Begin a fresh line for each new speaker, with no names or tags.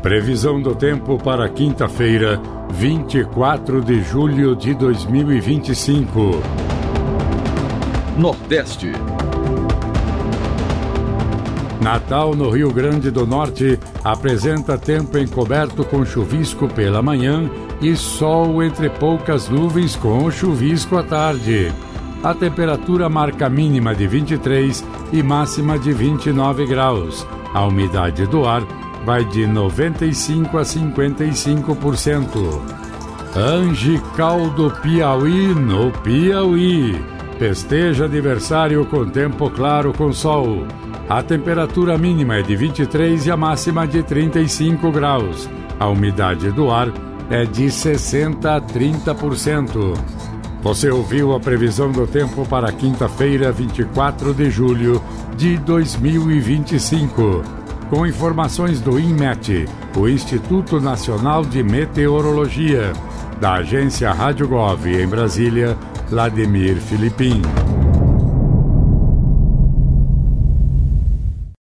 Previsão do tempo para quinta-feira, 24 de julho de 2025.
Nordeste.
Natal, no Rio Grande do Norte, apresenta tempo encoberto com chuvisco pela manhã e sol entre poucas nuvens com chuvisco à tarde. A temperatura marca mínima de 23 e máxima de 29 graus. A umidade do ar vai de 95% a 55%. Angical do Piauí, no Piauí. Festeja aniversário com tempo claro com sol. A temperatura mínima é de 23 e a máxima de 35 graus. A umidade do ar é de 60% a 30%. Você ouviu a previsão do tempo para quinta-feira, 24 de julho de 2025. Com informações do INMET, o Instituto Nacional de Meteorologia. Da agência Rádio Gov em Brasília, Vladimir Filipim.